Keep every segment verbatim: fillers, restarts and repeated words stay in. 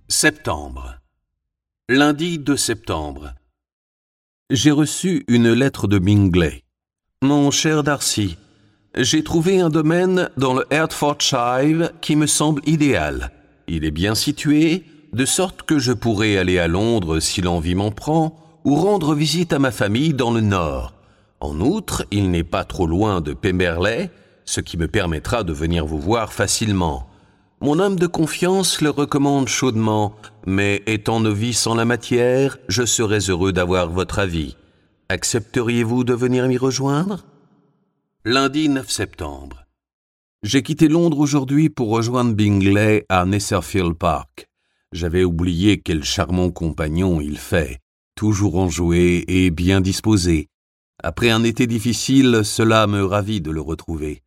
Septembre. Lundi deux septembre. J'ai reçu une lettre de Bingley. Mon cher Darcy, j'ai trouvé un domaine dans le Hertfordshire qui me semble idéal. Il est bien situé, de sorte que je pourrai aller à Londres si l'envie m'en prend, ou rendre visite à ma famille dans le Nord. En outre, il n'est pas trop loin de Pemberley, ce qui me permettra de venir vous voir facilement. Mon homme de confiance le recommande chaudement, mais étant novice en la matière, je serais heureux d'avoir votre avis. Accepteriez-vous de venir m'y rejoindre? Lundi neuf septembre. J'ai quitté Londres aujourd'hui pour rejoindre Bingley à Netherfield Park. J'avais oublié quel charmant compagnon il fait, toujours enjoué et bien disposé. Après un été difficile, cela me ravit de le retrouver.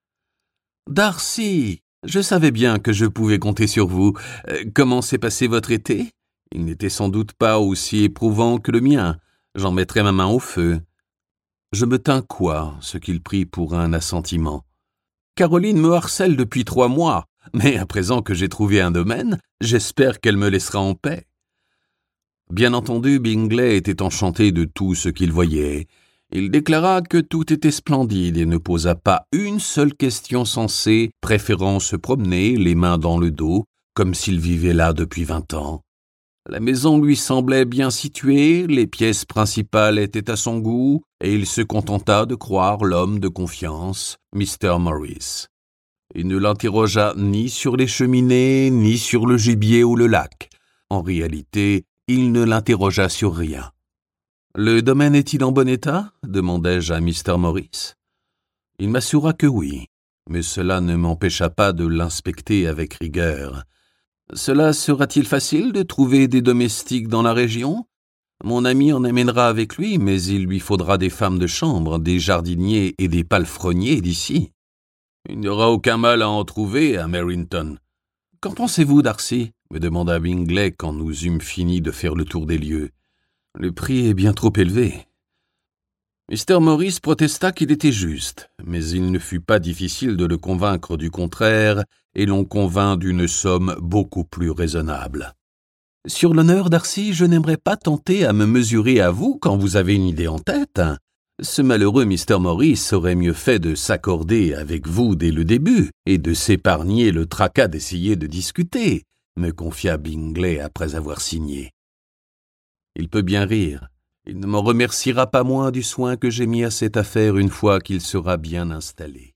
Darcy! Je savais bien que je pouvais compter sur vous. Euh, comment s'est passé votre été? Il n'était sans doute pas aussi éprouvant que le mien. J'en mettrai ma main au feu. Je me tins coi, ce qu'il prit pour un assentiment. Caroline me harcèle depuis trois mois, mais à présent que j'ai trouvé un domaine, j'espère qu'elle me laissera en paix. Bien entendu, Bingley était enchanté de tout ce qu'il voyait. Il déclara que tout était splendide et ne posa pas une seule question sensée, préférant se promener, les mains dans le dos, comme s'il vivait là depuis vingt ans. La maison lui semblait bien située, les pièces principales étaient à son goût, et il se contenta de croire l'homme de confiance, Mister Morris. Il ne l'interrogea ni sur les cheminées, ni sur le gibier ou le lac. En réalité, il ne l'interrogea sur rien. « Le domaine est-il en bon état ?» demandai-je à Mister Morris. Il m'assura que oui, mais cela ne m'empêcha pas de l'inspecter avec rigueur. « Cela sera-t-il facile de trouver des domestiques dans la région ? Mon ami en amènera avec lui, mais il lui faudra des femmes de chambre, des jardiniers et des palefreniers d'ici. Il n'y aura aucun mal à en trouver à Merrington. »« Qu'en pensez-vous, Darcy ?» me demanda Bingley quand nous eûmes fini de faire le tour des lieux. « Le prix est bien trop élevé. » Mister Morris protesta qu'il était juste, mais il ne fut pas difficile de le convaincre du contraire, et l'on convint d'une somme beaucoup plus raisonnable. « Sur l'honneur, Darcy, je n'aimerais pas tenter à me mesurer à vous quand vous avez une idée en tête. Ce malheureux Mister Morris aurait mieux fait de s'accorder avec vous dès le début, et de s'épargner le tracas d'essayer de discuter, » me confia Bingley après avoir signé. Il peut bien rire. Il ne m'en remerciera pas moins du soin que j'ai mis à cette affaire une fois qu'il sera bien installé.